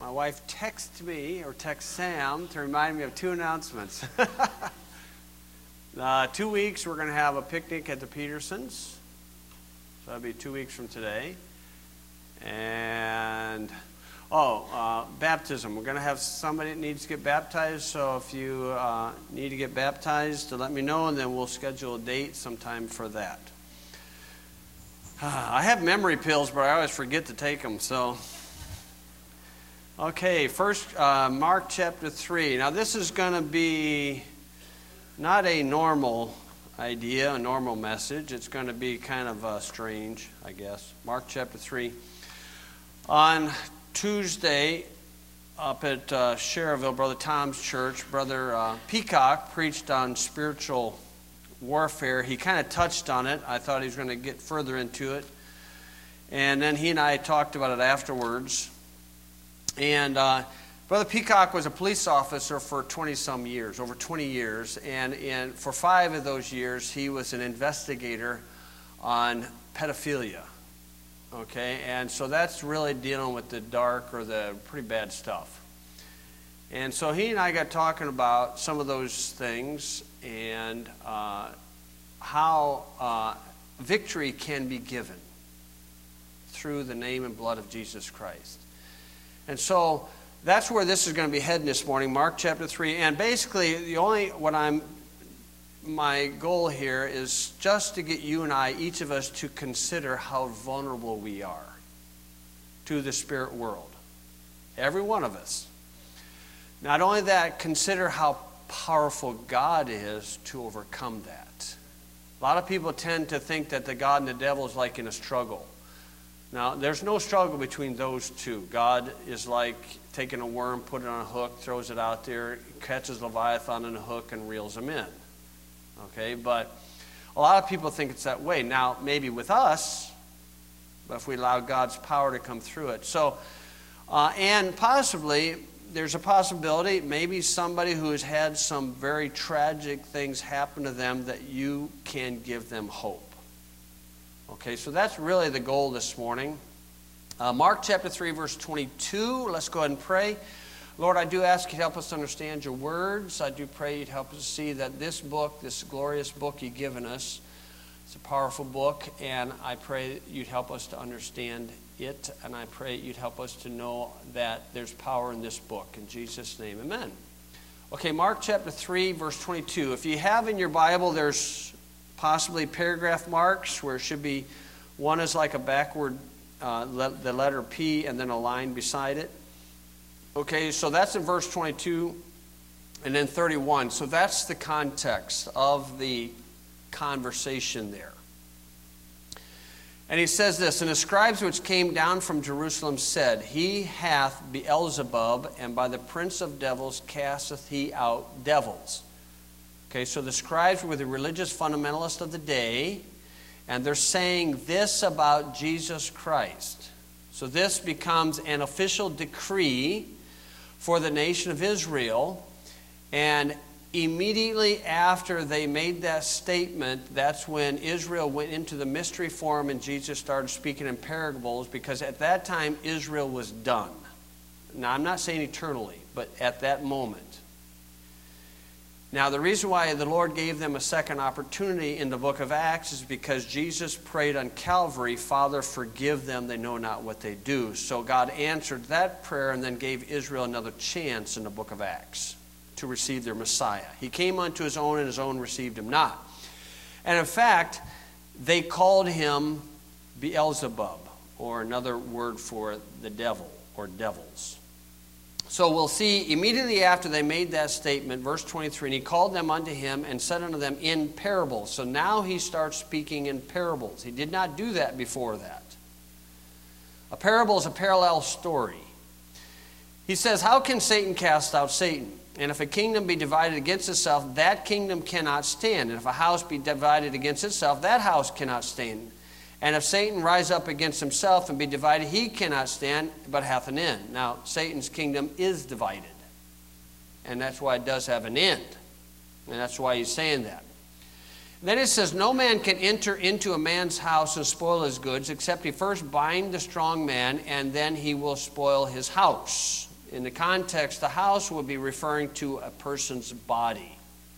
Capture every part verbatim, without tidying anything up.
my wife texted me, or text Sam, to remind me of two announcements. uh, two weeks, we're going to have a picnic at the Petersons. So that'll be two weeks from today. And, oh, uh, baptism. We're going to have somebody that needs to get baptized. So if you uh, need to get baptized, to let me know, and then we'll schedule a date sometime for that. I have memory pills, but I always forget to take them, so. Okay, first, uh, Mark chapter three. Now, this is going to be not a normal idea, a normal message. It's going to be kind of uh, strange, I guess. Mark chapter three. On Tuesday, up at uh, Sherrville, Brother Tom's church, Brother uh, Peacock preached on spiritual warfare. He kind of touched on it. I thought he was going to get further into it. And then he and I talked about it afterwards. And uh, Brother Peacock was a police officer for twenty-some years, over twenty years. And in, for five of those years, he was an investigator on pedophilia. Okay? And so that's really dealing with the dark or the pretty bad stuff. And so he and I got talking about some of those things and uh, how uh, victory can be given through the name and blood of Jesus Christ. And so that's where this is going to be heading this morning, Mark chapter three. And basically, the only what I'm my goal here is just to get you and I, each of us, to consider how vulnerable we are to the spirit world. Every one of us. Not only that, consider how powerful God is to overcome that. A lot of people tend to think that the God and the devil is like in a struggle. Now, there's no struggle between those two. God is like taking a worm, putting it on a hook, throws it out there, catches Leviathan on a hook, and reels him in. Okay, but a lot of people think it's that way. Now, maybe with us, but if we allow God's power to come through it. So, uh, and possibly, there's a possibility, maybe somebody who has had some very tragic things happen to them, that you can give them hope. Okay, so that's really the goal this morning. Uh, Mark chapter three, verse twenty-two. Let's go ahead and pray. Lord, I do ask you to help us understand your words. I do pray you'd help us see that this book, this glorious book you've given us, it's a powerful book, and I pray you'd help us to understand it, and I pray you'd help us to know that there's power in this book. In Jesus' name, amen. Okay, Mark chapter three, verse twenty-two. If you have in your Bible, there's possibly paragraph marks where it should be, one is like a backward, uh, le- the letter P and then a line beside it. Okay, so that's in verse twenty-two and then thirty-one. So that's the context of the conversation there. And he says this, and the scribes which came down from Jerusalem said, He hath Beelzebub, and by the prince of devils casteth he out devils. Okay, so the scribes were the religious fundamentalists of the day, and they're saying this about Jesus Christ. So this becomes an official decree for the nation of Israel, and immediately after they made that statement, that's when Israel went into the mystery form and Jesus started speaking in parables, because at that time Israel was done. Now, I'm not saying eternally, but at that moment. Now, the reason why the Lord gave them a second opportunity in the book of Acts is because Jesus prayed on Calvary, Father, forgive them, they know not what they do. So God answered that prayer and then gave Israel another chance in the book of Acts to receive their Messiah. He came unto his own, and his own received him not. And in fact, they called him Beelzebub, or another word for the devil, or devils. So we'll see immediately after they made that statement, verse twenty-three, and he called them unto him and said unto them in parables. So now he starts speaking in parables. He did not do that before that. A parable is a parallel story. He says, how can Satan cast out Satan? And if a kingdom be divided against itself, that kingdom cannot stand. And if a house be divided against itself, that house cannot stand. And if Satan rise up against himself and be divided, he cannot stand, but hath an end. Now, Satan's kingdom is divided. And that's why it does have an end. And that's why he's saying that. Then it says, no man can enter into a man's house and spoil his goods, except he first bind the strong man, and then he will spoil his house. In the context, the house would be referring to a person's body.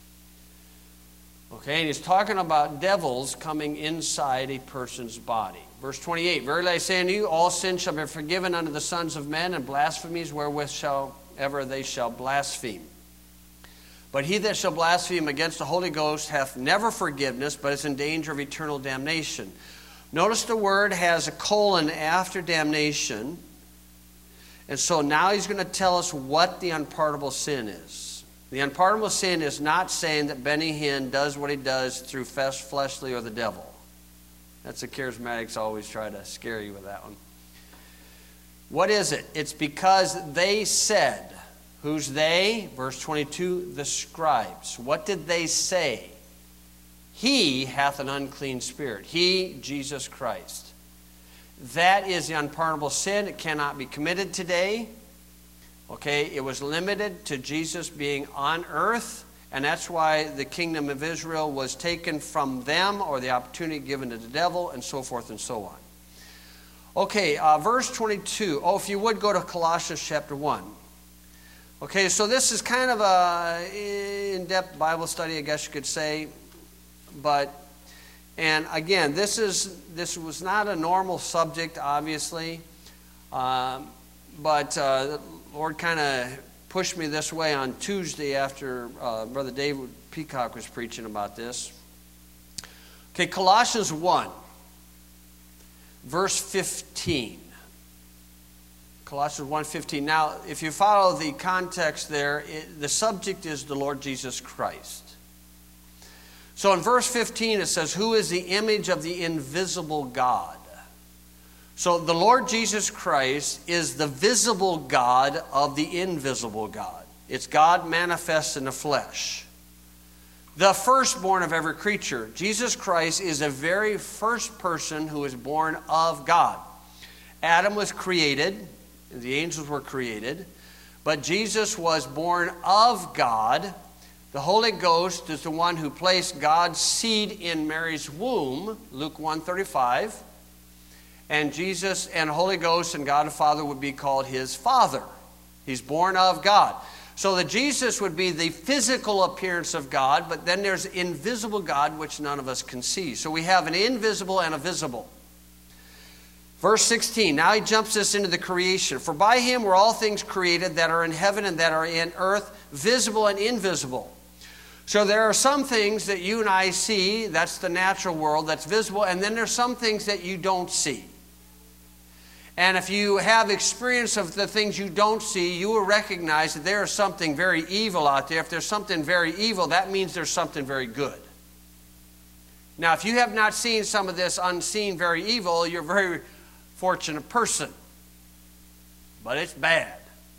Okay, and he's talking about devils coming inside a person's body. Verse twenty-eight, verily I say unto you, all sins shall be forgiven unto the sons of men, and blasphemies wherewith shall ever they shall blaspheme. But he that shall blaspheme against the Holy Ghost hath never forgiveness, but is in danger of eternal damnation. Notice the word has a colon after damnation. And so now he's going to tell us what the unpardonable sin is. The unpardonable sin is not saying that Benny Hinn does what he does through fleshly or the devil. That's the charismatics always try to scare you with that one. What is it? It's because they said, who's they? Verse twenty-two, the scribes. What did they say? He hath an unclean spirit. He, Jesus Christ. That is the unpardonable sin. It cannot be committed today. Okay, it was limited to Jesus being on earth, and that's why the kingdom of Israel was taken from them, or the opportunity given to the devil, and so forth and so on. Okay, uh, verse twenty-two. Oh, if you would go to Colossians chapter one. Okay, so this is kind of a in-depth Bible study, I guess you could say. But, and again, this is this was not a normal subject, obviously. Um, but uh, the Lord kind of pushed me this way on Tuesday after uh, Brother David Peacock was preaching about this. Okay, Colossians one, verse fifteen. Colossians one fifteen. Now, if you follow the context there, it, the subject is the Lord Jesus Christ. So in verse fifteen it says, who is the image of the invisible God? So the Lord Jesus Christ is the visible God of the invisible God. It's God manifest in the flesh. The firstborn of every creature. Jesus Christ is the very first person who is born of God. Adam was created, the angels were created, but Jesus was born of God. The Holy Ghost is the one who placed God's seed in Mary's womb, Luke one thirty-five. And Jesus and Holy Ghost and God the Father would be called his Father. He's born of God. So that Jesus would be the physical appearance of God, but then there's invisible God, which none of us can see. So we have an invisible and a visible. Verse sixteen, now he jumps us into the creation. For by him were all things created that are in heaven and that are in earth, visible and invisible. So there are some things that you and I see, that's the natural world, that's visible, and then there's some things that you don't see. And if you have experience of the things you don't see, you will recognize that there is something very evil out there. If there's something very evil, that means there's something very good. Now, if you have not seen some of this unseen very evil, you're a very fortunate person. But it's bad.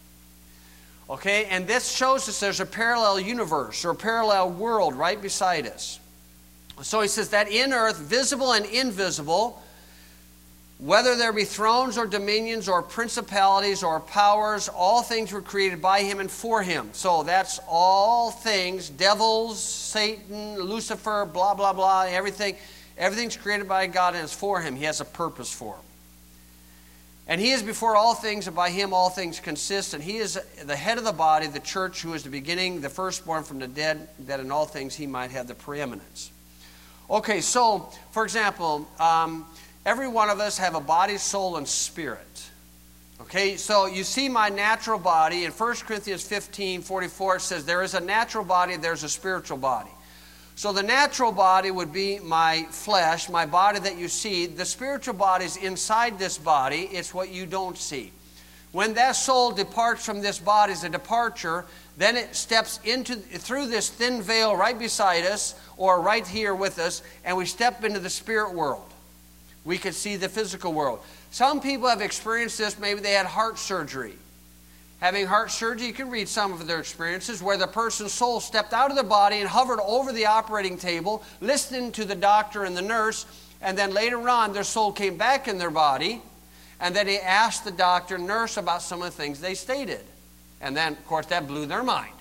Okay, and this shows us there's a parallel universe or a parallel world right beside us. So he says that in earth, visible and invisible, whether there be thrones or dominions or principalities or powers, all things were created by him and for him. So that's all things, devils, Satan, Lucifer, blah, blah, blah, everything. Everything's created by God and is for him. He has a purpose for them. And he is before all things, and by him all things consist. And he is the head of the body, the church, who is the beginning, the firstborn from the dead, that in all things he might have the preeminence. Okay, so, for example, um, every one of us have a body, soul, and spirit. Okay, so you see my natural body. In First Corinthians fifteen forty-four, it says there is a natural body, there's a spiritual body. So the natural body would be my flesh, my body that you see. The spiritual body is inside this body. It's what you don't see. When that soul departs from this body as a departure, then it steps into through this thin veil right beside us or right here with us, and we step into the spirit world. We could see the physical world. Some people have experienced this. Maybe they had heart surgery. Having heart surgery, you can read some of their experiences where the person's soul stepped out of their body and hovered over the operating table, listening to the doctor and the nurse, and then later on their soul came back in their body, and then they asked the doctor and nurse about some of the things they stated. And then, of course, that blew their mind.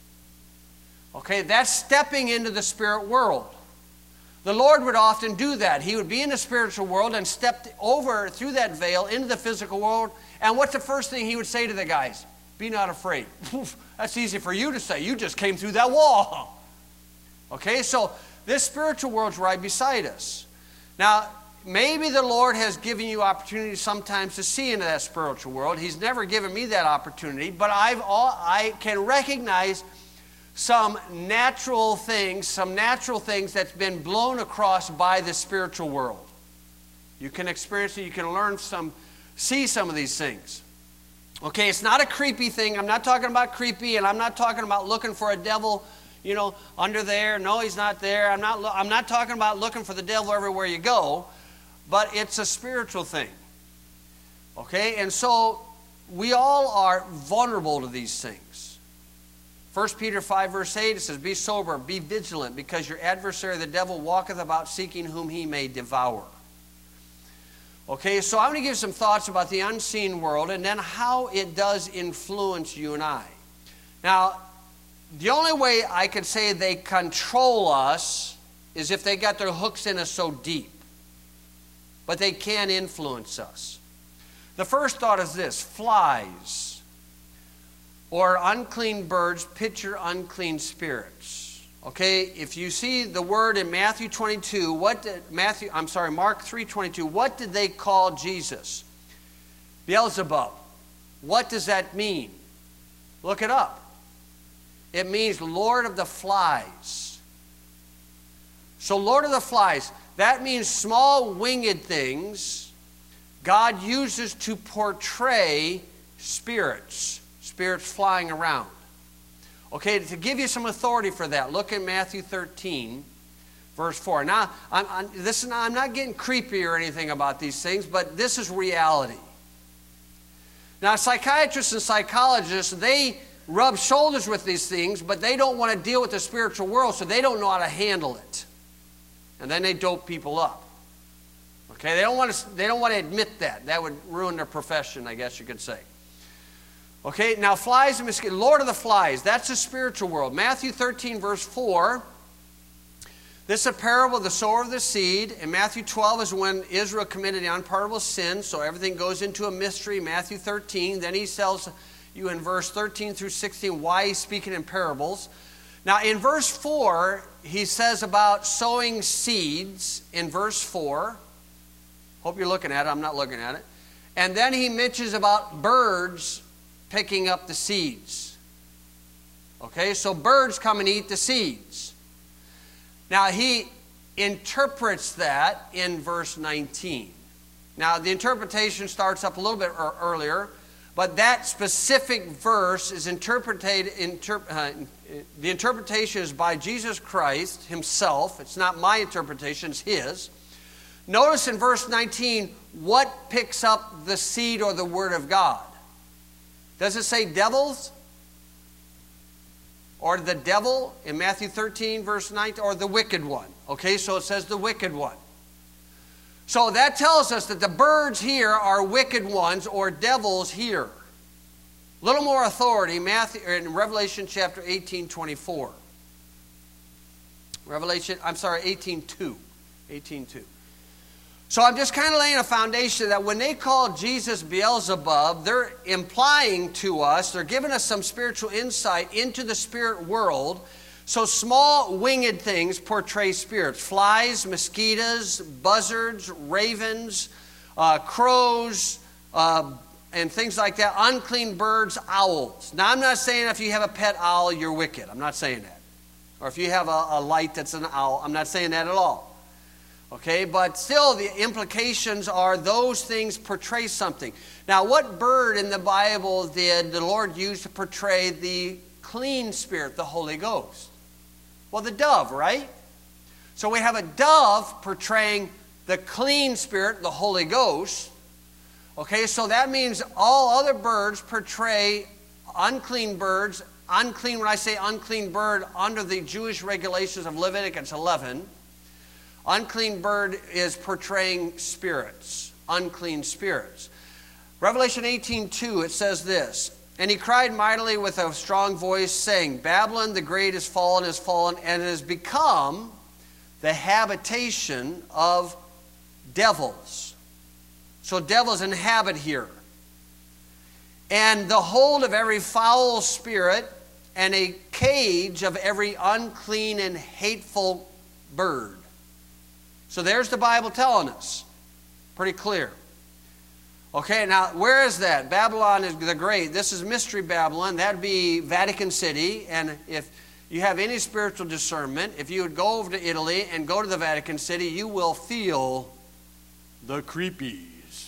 Okay, that's stepping into the spirit world. The Lord would often do that. He would be in the spiritual world and step over through that veil into the physical world. And what's the first thing he would say to the guys? Be not afraid. That's easy for you to say. You just came through that wall. Okay, so this spiritual world's right beside us. Now, maybe the Lord has given you opportunity sometimes to see into that spiritual world. He's never given me that opportunity, but I've all, I can recognize some natural things, some natural things that's been blown across by the spiritual world. You can experience it, you can learn some, see some of these things. Okay, it's not a creepy thing. I'm not talking about creepy, and I'm not talking about looking for a devil, you know, under there. No, he's not there. I'm not, I'm not talking about looking for the devil everywhere you go, but it's a spiritual thing. Okay, and so we all are vulnerable to these things. First Peter five, verse eight, it says, be sober, be vigilant, because your adversary, the devil, walketh about seeking whom he may devour. Okay, so I'm going to give some thoughts about the unseen world and then how it does influence you and I. Now, the only way I could say they control us is if they got their hooks in us so deep. But they can influence us. The first thought is this: flies or unclean birds picture unclean spirits. Okay, if you see the word in Matthew twenty-two, what did Matthew, I'm sorry, Mark three twenty-two, what did they call Jesus? Beelzebub. What does that mean? Look it up. It means Lord of the Flies. So Lord of the Flies, that means small winged things God uses to portray spirits, spirits flying around. Okay, to give you some authority for that, look at Matthew thirteen, verse four. Now, I'm, I'm, this is not, I'm not getting creepy or anything about these things, but this is reality. Now, psychiatrists and psychologists, they rub shoulders with these things, but they don't want to deal with the spiritual world, so they don't know how to handle it. And then they dope people up. Okay, they don't want to, they don't want to admit that. That would ruin their profession, I guess you could say. Okay, now flies and mosquitoes, Lord of the Flies, that's the spiritual world. Matthew thirteen, verse four, this is a parable of the sower of the seed. And Matthew twelve is when Israel committed the unpardonable sin, so everything goes into a mystery. Matthew thirteen, then he tells you in verse thirteen through sixteen why he's speaking in parables. Now in verse four, he says about sowing seeds in verse four. Hope you're looking at it, I'm not looking at it. And then he mentions about birds picking up the seeds. Okay, so birds come and eat the seeds. Now he interprets that in verse nineteen. Now the interpretation starts up a little bit earlier, but that specific verse is interpreted, inter, uh, the interpretation is by Jesus Christ himself. It's not my interpretation, it's his. Notice in verse nineteen, what picks up the seed or the word of God? Does it say devils? Or the devil in Matthew thirteen, verse nineteen, or the wicked one? Okay, so it says the wicked one. So that tells us that the birds here are wicked ones or devils here. A little more authority Matthew, in Revelation chapter eighteen, twenty-four. Revelation, I'm sorry, eighteen two. eighteen two. So I'm just kind of laying a foundation that when they call Jesus Beelzebub, they're implying to us, they're giving us some spiritual insight into the spirit world. So small winged things portray spirits. Flies, mosquitoes, buzzards, ravens, uh, crows, uh, and things like that. Unclean birds, owls. Now I'm not saying if you have a pet owl, you're wicked. I'm not saying that. Or if you have a, a light that's an owl, I'm not saying that at all. Okay, but still the implications are those things portray something. Now, what bird in the Bible did the Lord use to portray the clean spirit, the Holy Ghost? Well, the dove, right? So we have a dove portraying the clean spirit, the Holy Ghost. Okay, so that means all other birds portray unclean birds. Unclean, when I say unclean bird, under the Jewish regulations of Leviticus eleven, unclean bird is portraying spirits, unclean spirits. Revelation eighteen two, it says this, and he cried mightily with a strong voice, saying, Babylon the great is fallen, is fallen, and it has become the habitation of devils. So devils inhabit here. and the hold of every foul spirit, and a cage of every unclean and hateful bird. So there's the Bible telling us. Pretty clear. Okay, now where is that? Babylon is the Great. This is Mystery Babylon. That would be Vatican City. And if you have any spiritual discernment, if you would go over to Italy and go to the Vatican City, you will feel the creepies.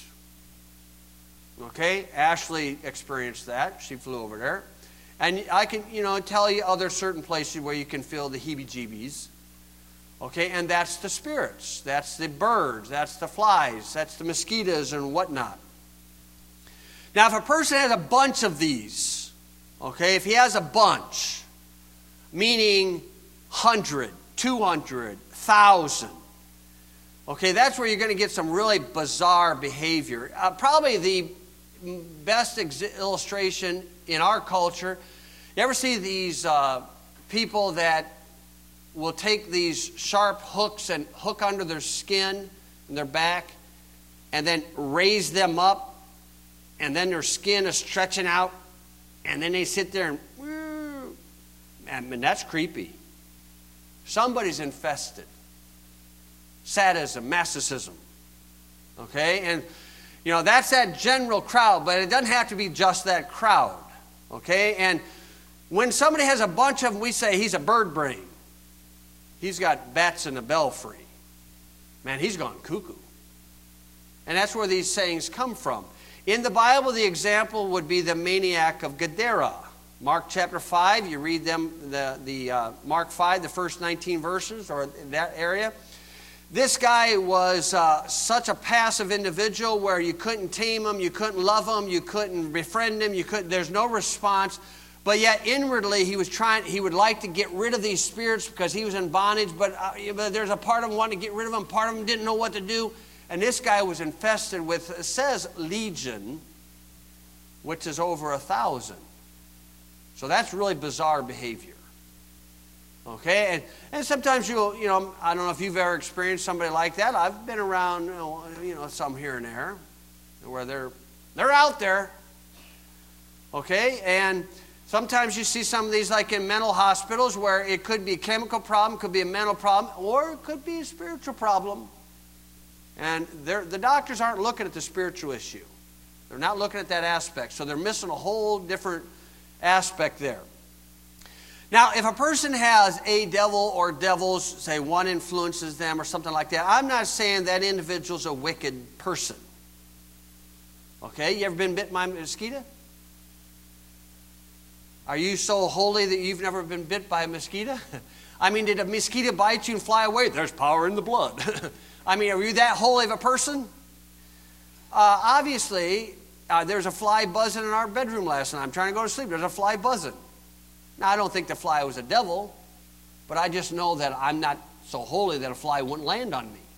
Okay, Ashley experienced that. She flew over there. And I can, you know, tell you other certain places where you can feel the heebie-jeebies. Okay, and that's the spirits. That's the birds. That's the flies. That's the mosquitoes and whatnot. Now, if a person has a bunch of these, okay, if he has a bunch, meaning one hundred, two hundred, one thousand, okay, that's where you're going to get some really bizarre behavior. Uh, probably the best ex- illustration in our culture, you ever see these uh, people that will take these sharp hooks and hook under their skin and their back and then raise them up, and then their skin is stretching out, and then they sit there and, I mean, that's creepy. Somebody's infested. Sadism, masochism. Okay? And, you know, that's that general crowd, but it doesn't have to be just that crowd. Okay? And when somebody has a bunch of them, we say he's a bird brain. He's got bats in the belfry. Man, he's gone cuckoo. And that's where these sayings come from. In the Bible, the example would be the maniac of Gadara. Mark chapter five, you read them, the, the uh, Mark five, the first nineteen verses, or in that area. This guy was uh, such a passive individual where you couldn't tame him, you couldn't love him, you couldn't befriend him, you couldn't, there's no response. But yet inwardly he was trying, he would like to get rid of these spirits because he was in bondage, but, uh, but there's a part of him wanting to get rid of them, part of him didn't know what to do. And this guy was infested with, it says legion, which is over a thousand. So that's really bizarre behavior. Okay, and, and sometimes you'll, you know, I don't know if you've ever experienced somebody like that. I've been around, you know, you know some here and there, where they're, they're out there. Okay, and sometimes you see some of these like in mental hospitals where it could be a chemical problem, could be a mental problem, or it could be a spiritual problem. And the doctors aren't looking at the spiritual issue. They're not looking at that aspect. So they're missing a whole different aspect there. Now, if a person has a devil or devils, say one influences them or something like that, I'm not saying that individual's a wicked person. Okay, you ever been bitten by a mosquito? Are you so holy that you've never been bit by a mosquito? I mean, did a mosquito bite you and fly away? There's power in the blood. I mean, are you that holy of a person? Uh, obviously, uh, there's a fly buzzing in our bedroom last night. I'm trying to go to sleep. There's a fly buzzing. Now, I don't think the fly was a devil, but I just know that I'm not so holy that a fly wouldn't land on me.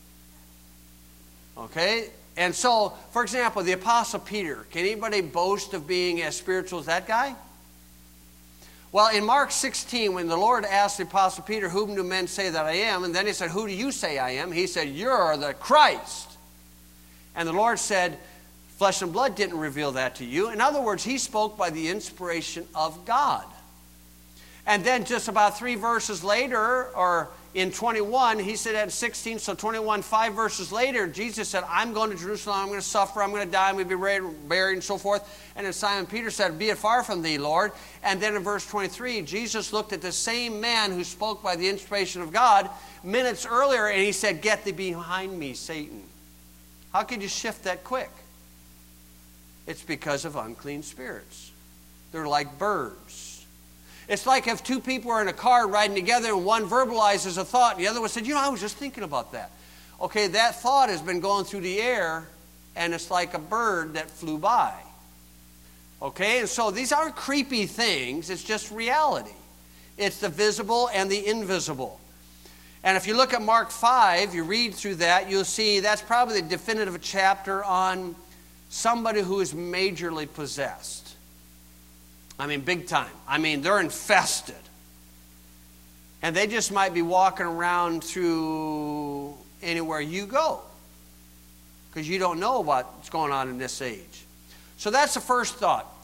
Okay? And so, for example, the Apostle Peter. Can anybody boast of being as spiritual as that guy? Well, in Mark sixteen, when the Lord asked the Apostle Peter, whom do men say that I am? And then he said, who do you say I am? He said, you're the Christ. And the Lord said, flesh and blood didn't reveal that to you. In other words, he spoke by the inspiration of God. And then just about three verses later, or in twenty-one, he said at sixteen, so twenty-one, five verses later, Jesus said, I'm going to Jerusalem, I'm going to suffer, I'm going to die, I'm going to be buried, and so forth. And then Simon Peter said, be it far from thee, Lord. And then in verse twenty-three, Jesus looked at the same man who spoke by the inspiration of God minutes earlier, and he said, get thee behind me, Satan. How could you shift that quick? It's because of unclean spirits. They're like birds. It's like if two people are in a car riding together and one verbalizes a thought and the other one said, you know, I was just thinking about that. Okay, that thought has been going through the air and it's like a bird that flew by. Okay, and so these aren't creepy things. It's just reality. It's the visible and the invisible. And if you look at Mark five, you read through that, you'll see that's probably the definitive chapter on somebody who is majorly possessed. I mean, big time. I mean, they're infested. And they just might be walking around through anywhere you go, because you don't know what's going on in this age. So that's the first thought.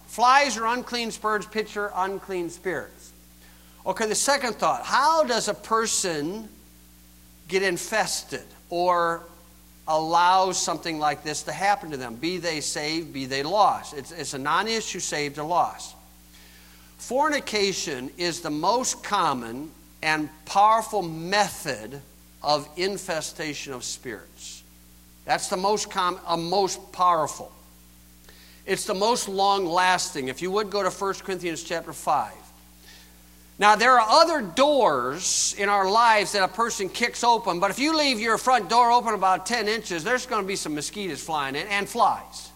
Flies or unclean spirits picture unclean spirits. Okay, the second thought. How does a person get infested or allow something like this to happen to them? Be they saved, be they lost. It's, it's a non-issue, saved or lost. Fornication is the most common and powerful method of infestation of spirits. That's the most common, uh, most powerful. It's the most long-lasting. If you would go to First Corinthians chapter five. Now, there are other doors in our lives that a person kicks open, but if you leave your front door open about ten inches, there's going to be some mosquitoes flying in and flies.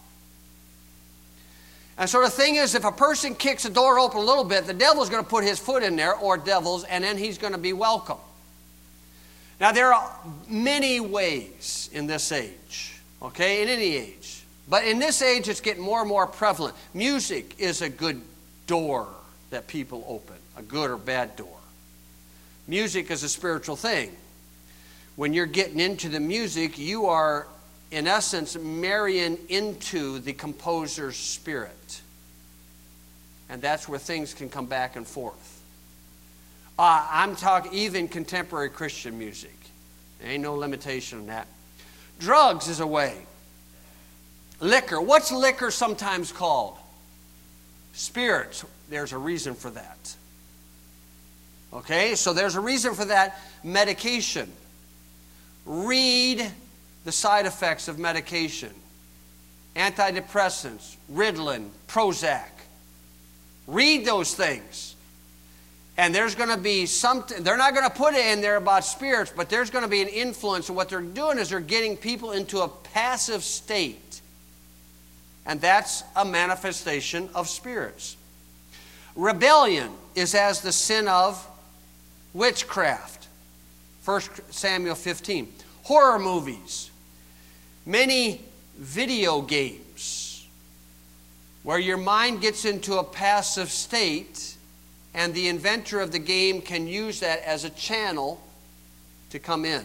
And so the thing is, if a person kicks the door open a little bit, the devil's going to put his foot in there, or devils, and then he's going to be welcome. Now, there are many ways in this age, okay, in any age. But in this age, it's getting more and more prevalent. Music is a good door that people open, a good or bad door. Music is a spiritual thing. When you're getting into the music, you are, in essence, marrying into the composer's spirit. And that's where things can come back and forth. Uh, I'm talking even contemporary Christian music. There ain't no limitation on that. Drugs is a way. Liquor. What's liquor sometimes called? Spirits. There's a reason for that. Okay, so there's a reason for that. Medication. Read the side effects of medication. Antidepressants, Ritalin, Prozac. Read those things. And there's going to be something, they're not going to put it in there about spirits, but there's going to be an influence. And what they're doing is they're getting people into a passive state. And that's a manifestation of spirits. Rebellion is as the sin of witchcraft. First Samuel fifteen. Horror movies. Many video games where your mind gets into a passive state and the inventor of the game can use that as a channel to come in.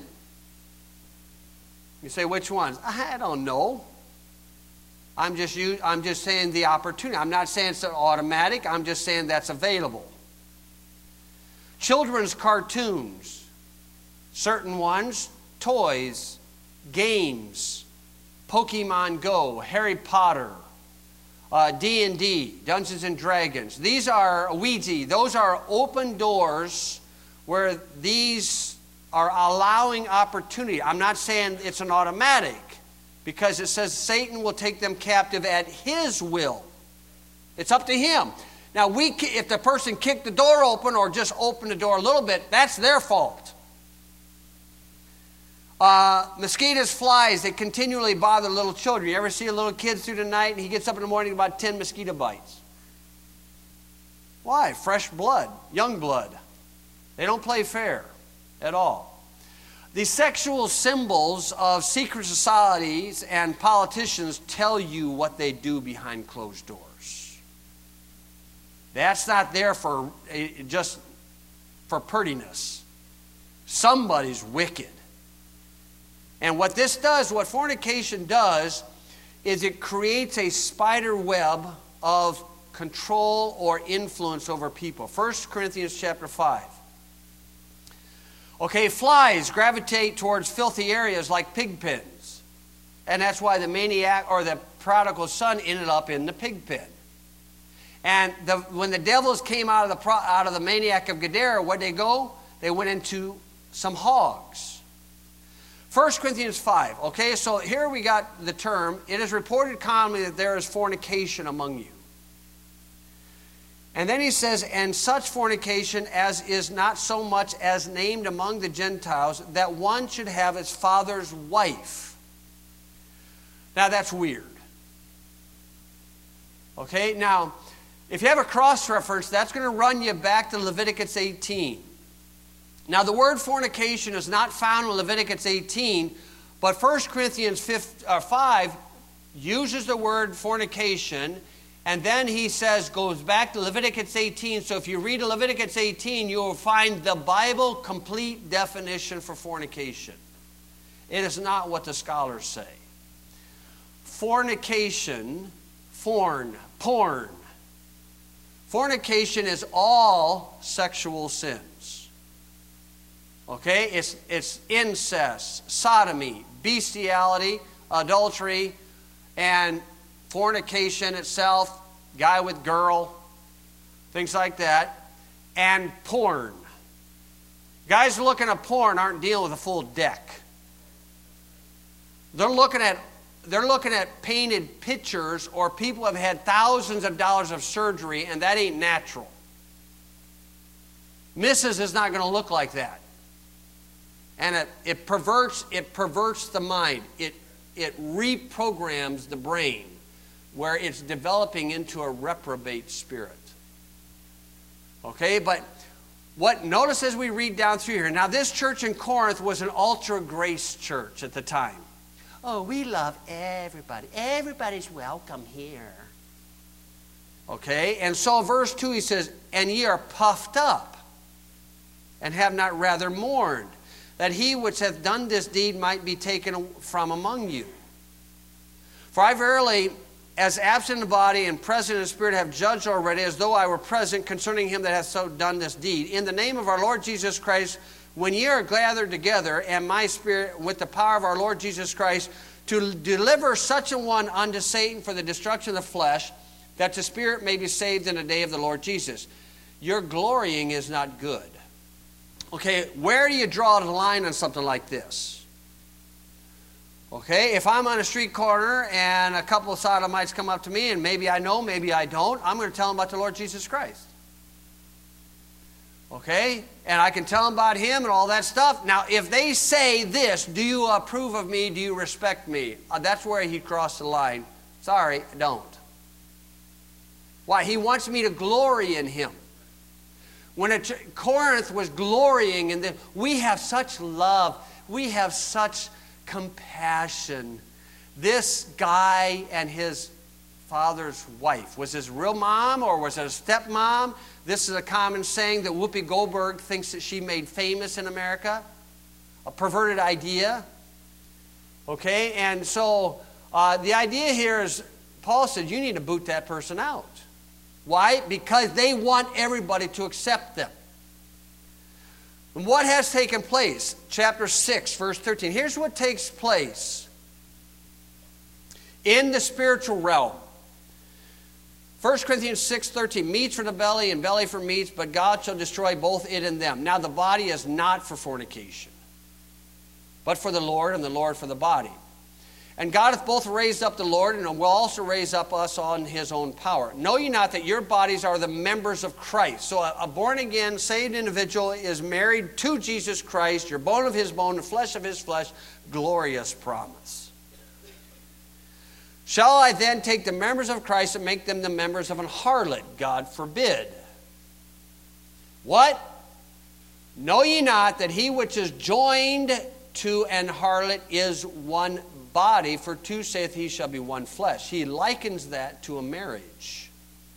You say, which ones? I don't know. I'm just, I'm just saying the opportunity. I'm not saying it's automatic. I'm just saying that's available. Children's cartoons. Certain ones. Toys. Games. Pokemon Go. Harry Potter. Uh, D and D. Dungeons and Dragons. These are Ouija. Those are open doors where these are allowing opportunity. I'm not saying it's an automatic. Because it says Satan will take them captive at his will. It's up to him. Now, we, if the person kicked the door open or just opened the door a little bit, that's their fault. Uh, mosquitoes, flies, they continually bother little children. You ever see a little kid through the night and he gets up in the morning about ten mosquito bites? Why? Fresh blood, young blood. They don't play fair at all. The sexual symbols of secret societies and politicians tell you what they do behind closed doors. That's not there for just for prettiness. Somebody's wicked. And what this does, what fornication does, is it creates a spider web of control or influence over people. First Corinthians chapter five. Okay, flies gravitate towards filthy areas like pig pens. And that's why the maniac or the prodigal son ended up in the pig pen. And the, when the devils came out of the, pro, out of the maniac of Gadara, where'd they go? They went into some hogs. First Corinthians five. Okay, so here we got the term, it is reported commonly that there is fornication among you. And then he says, and such fornication as is not so much as named among the Gentiles, that one should have his father's wife. Now that's weird. Okay, now, if you have a cross-reference, that's going to run you back to Leviticus eighteen. Now the word fornication is not found in Leviticus eighteen, but First Corinthians five uses the word fornication. And then he says, goes back to Leviticus eighteen. So if you read Leviticus eighteen, you will find the Bible complete definition for fornication. It is not what the scholars say. Fornication, forn, porn, Fornication is all sexual sins. Okay? It's, it's incest, sodomy, bestiality, adultery, and fornication itself, guy with girl, things like that, and porn. Guys looking at porn aren't dealing with a full deck. They're looking at they're looking at painted pictures, or people have had thousands of dollars of surgery, and that ain't natural. Missus is not going to look like that. And it, it perverts it perverts the mind. It it reprograms the brain, where it's developing into a reprobate spirit. Okay, but what notice as we read down through here. Now, this church in Corinth was an ultra grace church at the time. Oh, we love everybody. Everybody's welcome here. Okay, and so verse two, he says, and ye are puffed up, and have not rather mourned, that he which hath done this deed might be taken from among you. For I verily, as absent in the body and present in the spirit, have judged already, as though I were present, concerning him that hath so done this deed. In the name of our Lord Jesus Christ, when ye are gathered together, and my spirit, with the power of our Lord Jesus Christ, to deliver such a one unto Satan for the destruction of the flesh, that the spirit may be saved in the day of the Lord Jesus. Your glorying is not good. Okay, where do you draw the line on something like this? Okay, if I'm on a street corner and a couple of sodomites come up to me, and maybe I know, maybe I don't, I'm going to tell them about the Lord Jesus Christ. Okay, and I can tell them about him and all that stuff. Now, if they say this, do you approve of me? Do you respect me? Uh, that's where he crossed the line. Sorry, I don't. Why? He wants me to glory in him. When it, Corinth was glorying in this, we have such love. We have such compassion. This guy and his father's wife, was his real mom or was it a stepmom? This is a common saying that Whoopi Goldberg thinks that she made famous in America. A perverted idea. Okay, and so uh, the idea here is, Paul said, you need to boot that person out. Why? Because they want everybody to accept them. And what has taken place? Chapter six, verse thirteen. Here's what takes place in the spiritual realm. First Corinthians six thirteen. Meats for the belly and belly for meats, but God shall destroy both it and them. Now the body is not for fornication, but for the Lord, and the Lord for the body. And God hath both raised up the Lord, and will also raise up us on his own power. Know ye not that your bodies are the members of Christ? So a, a born-again, saved individual is married to Jesus Christ. You're bone of his bone, the flesh of his flesh. Glorious promise. Shall I then take the members of Christ and make them the members of an harlot? God forbid. What? Know ye not that he which is joined to an harlot is one body, for two saith he shall be one flesh. He likens that to a marriage.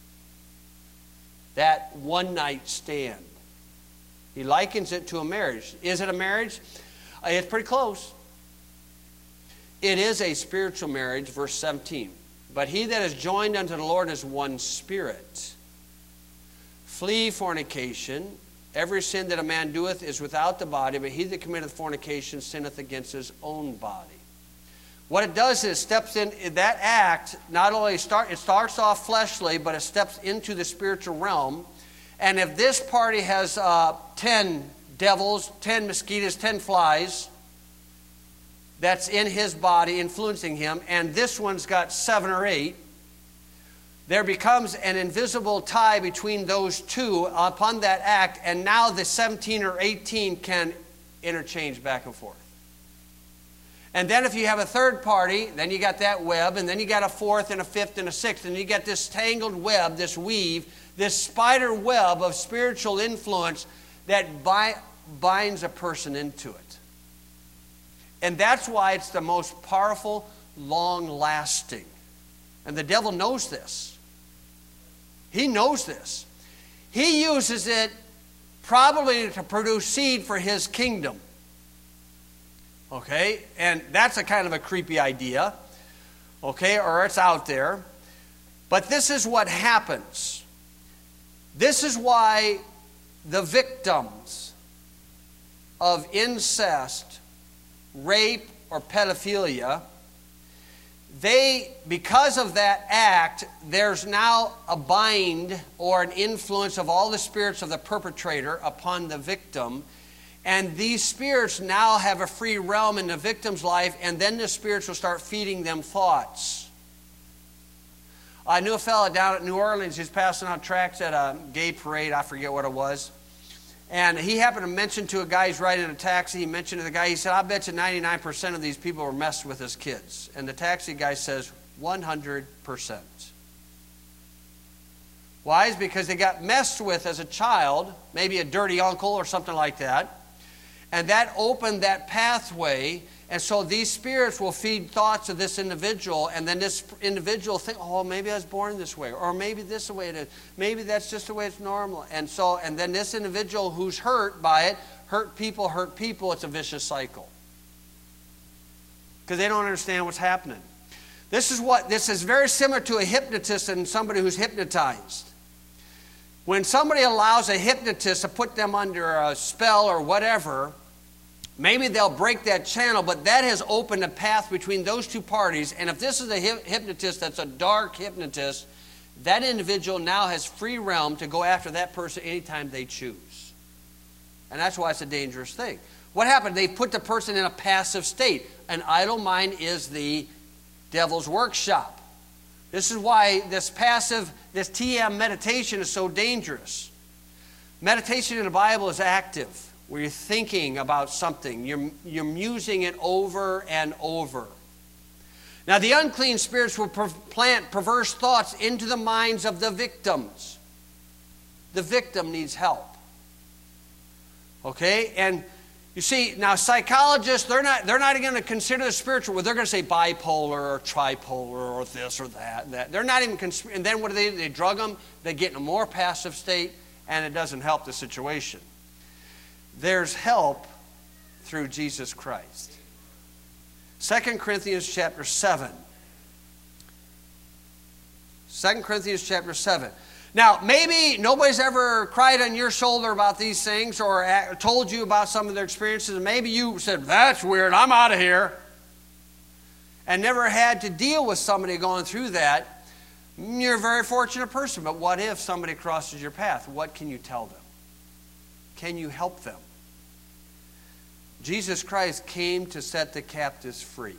That one night stand. He likens it to a marriage. Is it a marriage? It's pretty close. It is a spiritual marriage, verse seventeen. But he that is joined unto the Lord is one spirit. Flee fornication. Every sin that a man doeth is without the body, but he that committeth fornication sinneth against his own body. What it does is steps in, that act not only start, it starts off fleshly, but it steps into the spiritual realm. And if this party has uh, ten devils, ten mosquitoes, ten flies that's in his body influencing him, and this one's got seven or eight, there becomes an invisible tie between those two upon that act, and now the seventeen or eighteen can interchange back and forth. And then if you have a third party, then you got that web, and then you got a fourth and a fifth and a sixth, and you get this tangled web, this weave, this spider web of spiritual influence that bi- binds a person into it. And that's why it's the most powerful, long-lasting. And the devil knows this. He knows this. He uses it probably to produce seed for his kingdom. Okay, and that's a kind of a creepy idea, okay, or it's out there. But this is what happens. This is why the victims of incest, rape, or pedophilia, they, because of that act, there's now a bind or an influence of all the spirits of the perpetrator upon the victim. And these spirits now have a free realm in the victim's life, and then the spirits will start feeding them thoughts. I knew a fellow down at New Orleans who's passing out tracts at a gay parade, I forget what it was. And he happened to mention to a guy who's riding in a taxi, he mentioned to the guy, he said, I bet you ninety-nine percent of these people were messed with as kids. And the taxi guy says, one hundred percent. Why? It's because they got messed with as a child, maybe a dirty uncle or something like that. And that opened that pathway. And so these spirits will feed thoughts of this individual, and then this individual think, oh, maybe I was born this way, or maybe this is the way it is, maybe that's just the way it's normal. And so, and then this individual who's hurt by it, hurt people, hurt people, it's a vicious cycle. Because they don't understand what's happening. This is what, this is very similar to a hypnotist and somebody who's hypnotized. When somebody allows a hypnotist to put them under a spell or whatever, maybe they'll break that channel, but that has opened a path between those two parties. And if this is a hypnotist that's a dark hypnotist, that individual now has free realm to go after that person anytime they choose. And that's why it's a dangerous thing. What happened? They put the person in a passive state. An idle mind is the devil's workshop. This is why this passive, this T M meditation is so dangerous. Meditation in the Bible is active, where you're thinking about something. You're, you're musing it over and over. Now, the unclean spirits will plant perverse thoughts into the minds of the victims. The victim needs help. Okay? And you see, now psychologists, they're not, they're not going to consider the spiritual. Well, they're going to say bipolar or tripolar or this or that. And that. They're not even, cons- and then what do they do? They drug them, they get in a more passive state, and it doesn't help the situation. There's help through Jesus Christ. Second Corinthians chapter seven. Second Corinthians chapter seven. Now, maybe nobody's ever cried on your shoulder about these things or told you about some of their experiences. And maybe you said, that's weird, I'm out of here. And never had to deal with somebody going through that. You're a very fortunate person. But what if somebody crosses your path? What can you tell them? Can you help them? Jesus Christ came to set the captives free.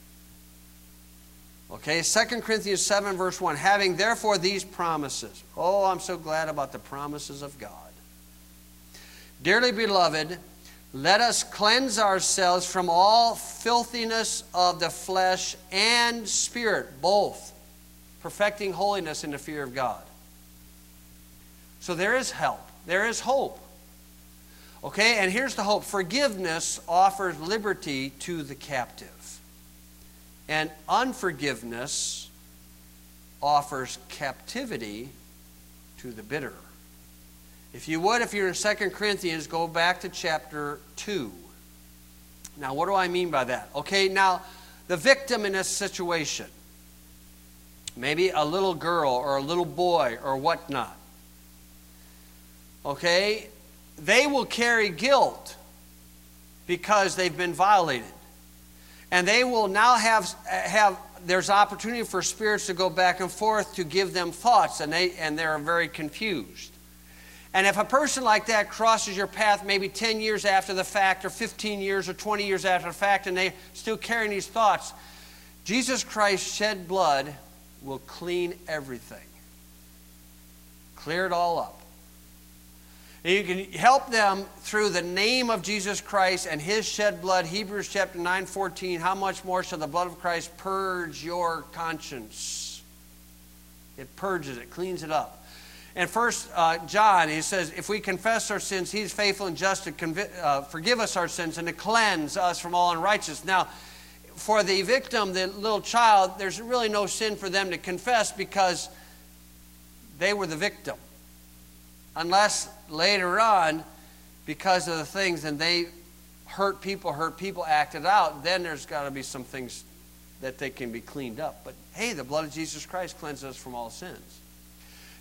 Okay, Second Corinthians seven verse one. Having therefore these promises. Oh, I'm so glad about the promises of God. Dearly beloved, let us cleanse ourselves from all filthiness of the flesh and spirit, both, perfecting holiness in the fear of God. So there is help. There is hope. Okay, and here's the hope. Forgiveness offers liberty to the captive. And unforgiveness offers captivity to the bitter. If you would, if you're in Second Corinthians, go back to chapter two. Now, what do I mean by that? Okay, now, the victim in this situation, maybe a little girl or a little boy or whatnot, okay, they will carry guilt because they've been violated. And they will now have, have there's opportunity for spirits to go back and forth to give them thoughts, and, they, and they're very confused. And if a person like that crosses your path maybe ten years after the fact, or fifteen years, or twenty years after the fact, and they're still carrying these thoughts, Jesus Christ's shed blood will clean everything. Clear it all up. And you can help them through the name of Jesus Christ and His shed blood. Hebrews chapter nine fourteen, how much more shall the blood of Christ purge your conscience? It purges it, cleans it up. And First uh, John, he says, if we confess our sins, He's faithful and just to convi- uh, forgive us our sins and to cleanse us from all unrighteousness. Now, for the victim, the little child, there's really no sin for them to confess because they were the victim. Unless later on, because of the things, and they hurt people, hurt people, acted out, then there's got to be some things that they can be cleaned up. But hey, the blood of Jesus Christ cleanses us from all sins.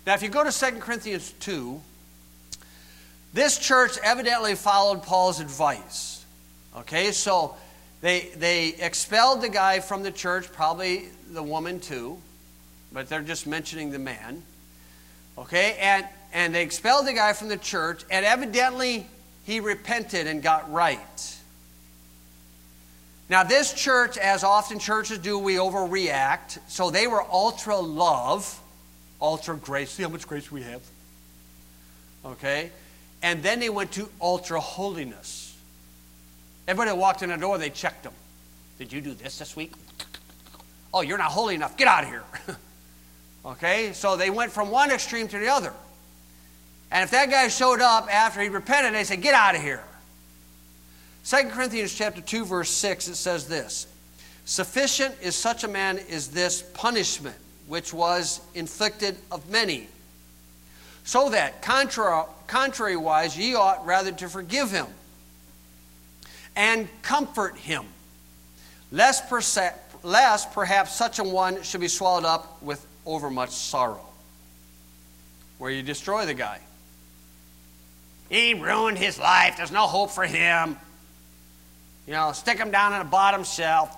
Now, if you go to Second Corinthians two, this church evidently followed Paul's advice. Okay, so they, they expelled the guy from the church, probably the woman too, but they're just mentioning the man. Okay, and, and they expelled the guy from the church, and evidently he repented and got right. Now, this church, as often churches do, we overreact. So they were ultra love, ultra grace. See how much grace we have? Okay? And then they went to ultra holiness. Everybody that walked in the door, they checked them. Did you do this this week? Oh, you're not holy enough. Get out of here. Okay? So they went from one extreme to the other. And if that guy showed up after he repented, they said, get out of here. Second Corinthians chapter two, verse six, it says this. Sufficient is such a man as this punishment, which was inflicted of many. So that, contrary, contrariwise, ye ought rather to forgive him and comfort him, lest, perse- lest perhaps such a one should be swallowed up with overmuch sorrow. Where you destroy the guy. He ruined his life. There's no hope for him. You know, stick him down on the bottom shelf.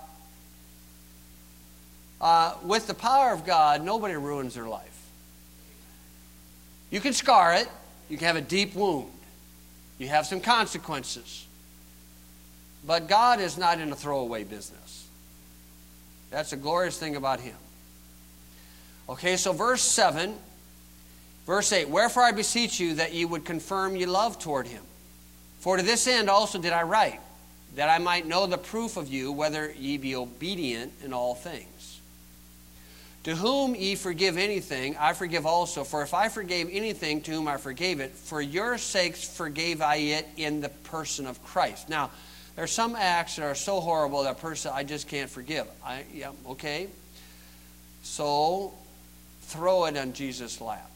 Uh, with the power of God, nobody ruins their life. You can scar it. You can have a deep wound. You have some consequences. But God is not in a throwaway business. That's a glorious thing about him. Okay, so verse seven, verse eight. Wherefore I beseech you that ye would confirm your love toward him. For to this end also did I write, that I might know the proof of you, whether ye be obedient in all things. To whom ye forgive anything, I forgive also. For if I forgave anything, to whom I forgave it, for your sakes forgave I it in the person of Christ. Now, there are some acts that are so horrible that person I just can't forgive. I, yeah, okay. So, throw it on Jesus' lap.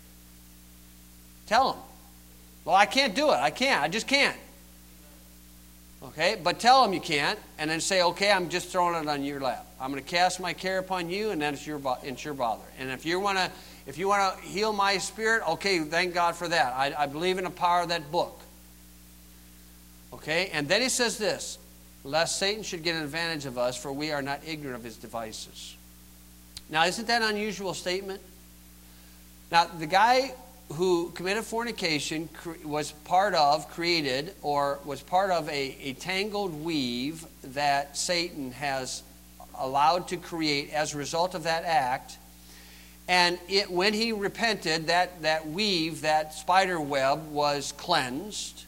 Tell him. Well, I can't do it. I can't. I just can't. Okay, but tell him you can't, and then say, okay, I'm just throwing it on your lap. I'm going to cast my care upon you, and then it's your it's your bother. And if you want to, if you want to heal my spirit, okay, thank God for that. I, I believe in the power of that book. Okay, and then he says this: lest Satan should get an advantage of us, for we are not ignorant of his devices. Now, isn't that an unusual statement? Now, the guy who committed fornication was part of, created, or was part of a, a tangled weave that Satan has allowed to create as a result of that act. And it, when he repented, that, that weave, that spider web was cleansed.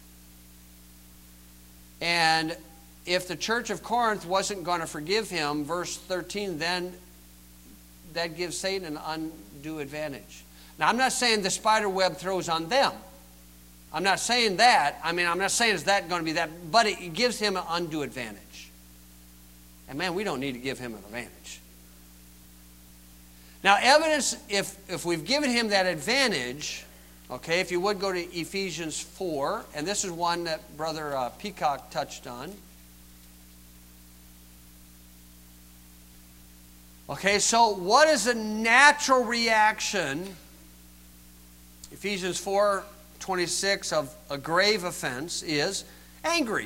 And if the church of Corinth wasn't going to forgive him, verse thirteen, then that gives Satan an undue advantage. Now, I'm not saying the spider web throws on them. I'm not saying that. I mean, I'm not saying is that going to be that, but it gives him an undue advantage. And man, we don't need to give him an advantage. Now, evidence, if, if we've given him that advantage, okay, if you would go to Ephesians four, and this is one that Brother uh, Peacock touched on. Okay, so what is a natural reaction, Ephesians four twenty-six, of a grave offense is angry.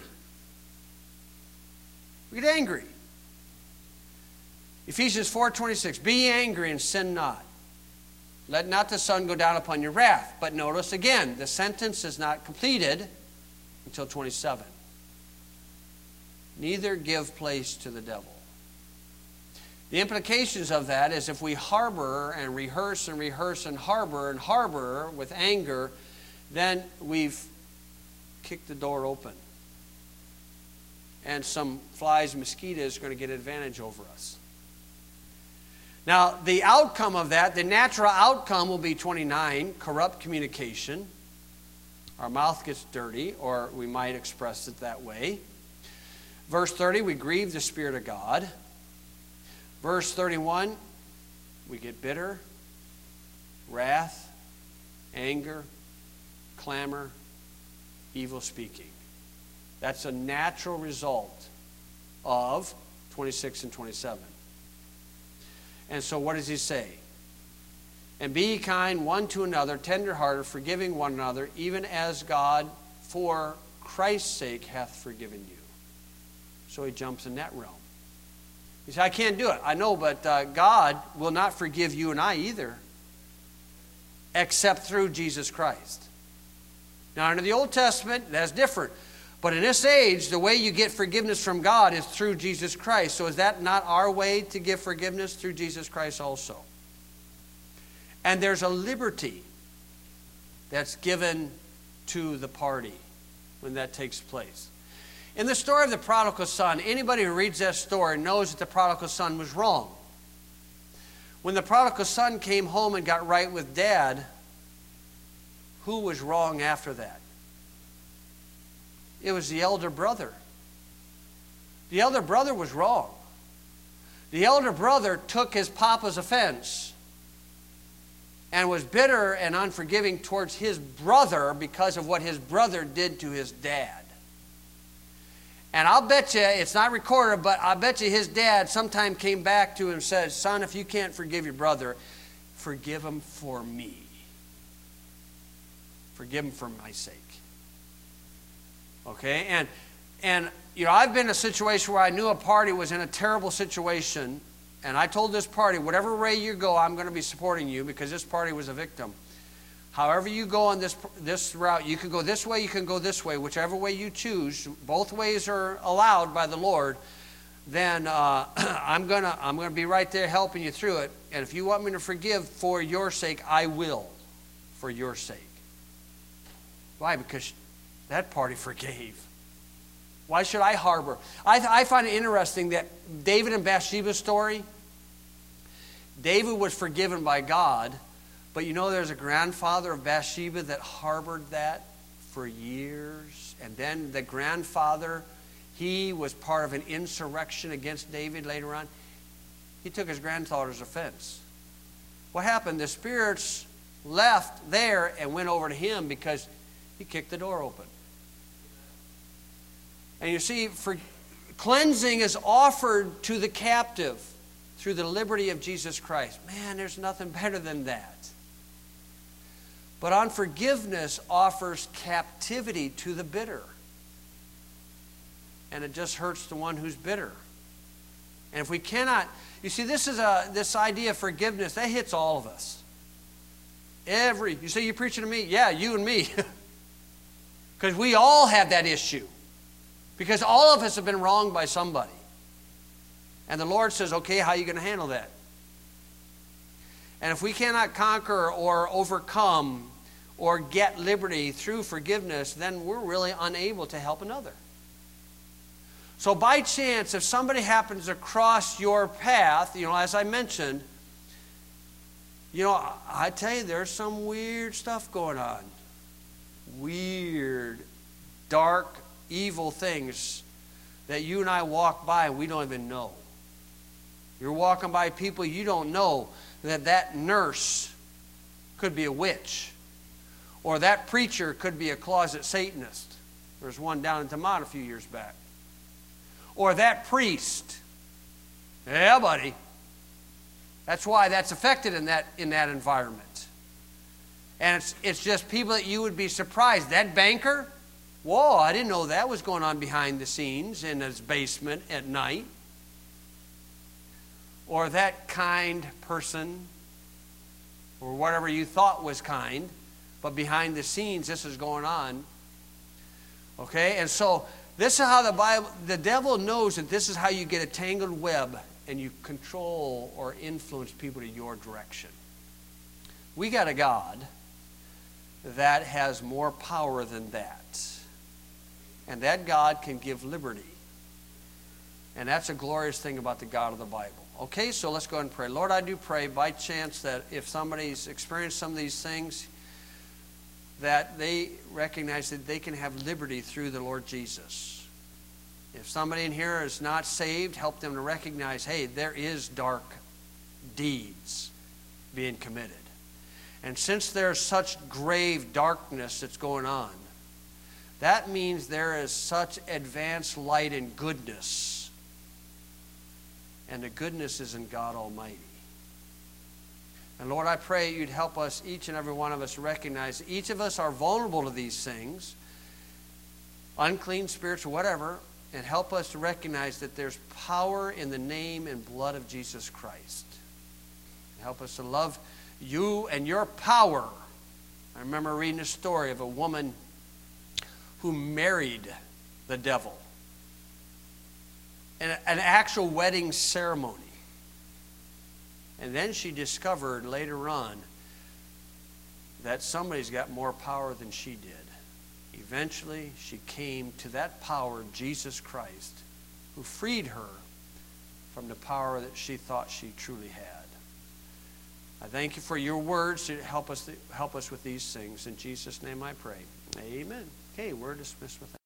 We get angry. Ephesians four twenty-six, be ye angry and sin not. Let not the sun go down upon your wrath. But notice again, the sentence is not completed until twenty-seven. Neither give place to the devil. The implications of that is if we harbor and rehearse and rehearse and harbor and harbor with anger, then we've kicked the door open. And some flies, mosquitoes are going to get advantage over us. Now, the outcome of that, the natural outcome will be twenty-nine, corrupt communication. Our mouth gets dirty, or we might express it that way. Verse thirty, we grieve the Spirit of God. Verse thirty-one, we get bitter, wrath, anger, clamor, evil speaking. That's a natural result of twenty-six and twenty-seven. And so what does he say? And be ye kind one to another, tenderhearted, forgiving one another, even as God, for Christ's sake, hath forgiven you. So he jumps in that realm. He said, I can't do it. I know, but uh, God will not forgive you and I either, except through Jesus Christ. Now, under the Old Testament, that's different. But in this age, the way you get forgiveness from God is through Jesus Christ. So is that not our way to give forgiveness? Through Jesus Christ also. And there's a liberty that's given to the party when that takes place. In the story of the prodigal son, anybody who reads that story knows that the prodigal son was wrong. When the prodigal son came home and got right with dad, who was wrong after that? It was the elder brother. The elder brother was wrong. The elder brother took his papa's offense and was bitter and unforgiving towards his brother because of what his brother did to his dad. And I'll bet you, it's not recorded, but I bet you his dad sometime came back to him and said, son, if you can't forgive your brother, forgive him for me. Forgive him for my sake. Okay? And, and you know, I've been in a situation where I knew a party was in a terrible situation, and I told this party, whatever way you go, I'm going to be supporting you because this party was a victim. However you go on this, this route, you can go this way, you can go this way, whichever way you choose. Both ways are allowed by the Lord. Then uh, I'm going to I'm going to be right there helping you through it. And if you want me to forgive for your sake, I will for your sake. Why? Because that party forgave. Why should I harbor? I, I find it interesting that David and Bathsheba's story, David was forgiven by God, but you know there's a grandfather of Bathsheba that harbored that for years. And then the grandfather, he was part of an insurrection against David later on. He took his granddaughter's offense. What happened? The spirits left there and went over to him because he kicked the door open. And you see, for cleansing is offered to the captive through the liberty of Jesus Christ. Man, there's nothing better than that. But unforgiveness offers captivity to the bitter. And it just hurts the one who's bitter. And if we cannot, you see, this is a this idea of forgiveness, that hits all of us. Every, you say you're preaching to me? Yeah, you and me. Because we all have that issue. Because all of us have been wronged by somebody. And the Lord says, okay, how are you going to handle that? And if we cannot conquer or overcome or get liberty through forgiveness, then we're really unable to help another. So by chance, if somebody happens to cross your path, you know, as I mentioned, you know, I tell you, there's some weird stuff going on. Weird, dark, evil things that you and I walk by and we don't even know. You're walking by people you don't know that that nurse could be a witch, or that preacher could be a closet Satanist. There was one down in Tamaulipas a few years back. Or that priest. Yeah, buddy. That's why that's affected in that in that environment. And it's it's just people that you would be surprised. That banker? Whoa, I didn't know that was going on behind the scenes in his basement at night. Or that kind person, or whatever you thought was kind, but behind the scenes this is going on. Okay, and so this is how the Bible, the devil knows that this is how you get a tangled web and you control or influence people to your direction. We got a God that has more power than that. And that God can give liberty. And that's a glorious thing about the God of the Bible. Okay, so let's go ahead and pray. Lord, I do pray by chance that if somebody's experienced some of these things, that they recognize that they can have liberty through the Lord Jesus. If somebody in here is not saved, help them to recognize, hey, there is dark deeds being committed. And since there's such grave darkness that's going on, that means there is such advanced light and goodness. And the goodness is in God Almighty. And Lord, I pray you'd help us, each and every one of us, recognize that each of us are vulnerable to these things, unclean spirits or whatever, and help us to recognize that there's power in the name and blood of Jesus Christ. Help us to love you and your power. I remember reading a story of a woman who married the devil in an actual wedding ceremony. And then she discovered later on that somebody's got more power than she did. Eventually, she came to that power, Jesus Christ, who freed her from the power that she thought she truly had. I thank you for your words to help us, help us with these things. In Jesus' name I pray. Amen. Okay, we're dismissed with that.